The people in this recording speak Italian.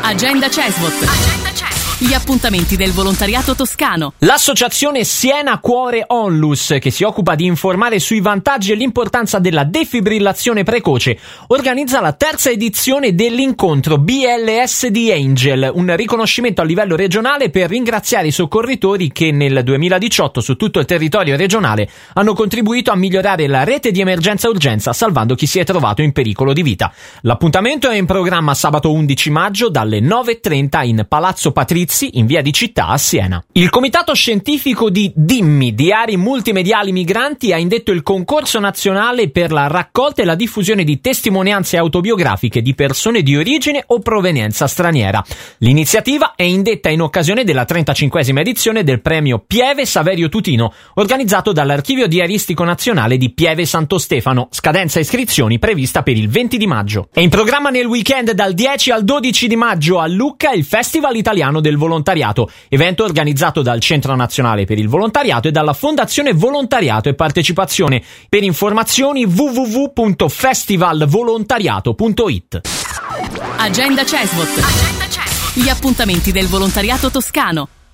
Agenda CESVOT. Gli appuntamenti del volontariato toscano. L'associazione Siena Cuore Onlus, che si occupa di informare sui vantaggi e l'importanza della defibrillazione precoce, organizza la terza edizione dell'incontro BLS di Angel, un riconoscimento a livello regionale per ringraziare i soccorritori che nel 2018 su tutto il territorio regionale hanno contribuito a migliorare la rete di emergenza-urgenza, salvando chi si è trovato in pericolo di vita. L'appuntamento è in programma sabato 11 maggio dalle 9:30 in Palazzo Patrizi, in via di Città a Siena. Il comitato scientifico di Dimmi, Diari Multimediali Migranti, ha indetto il concorso nazionale per la raccolta e la diffusione di testimonianze autobiografiche di persone di origine o provenienza straniera. L'iniziativa è indetta in occasione della 35esima edizione del premio Pieve Saverio Tutino, organizzato dall'Archivio Diaristico Nazionale di Pieve Santo Stefano, scadenza iscrizioni prevista per il 20 di maggio. È in programma nel weekend dal 10 al 12 di maggio a Lucca il Festival Italiano del Volontariato, evento organizzato dal Centro Nazionale per il Volontariato e dalla Fondazione Volontariato e Partecipazione. Per informazioni www.festivalvolontariato.it. Agenda CESVOT. Gli appuntamenti del volontariato toscano.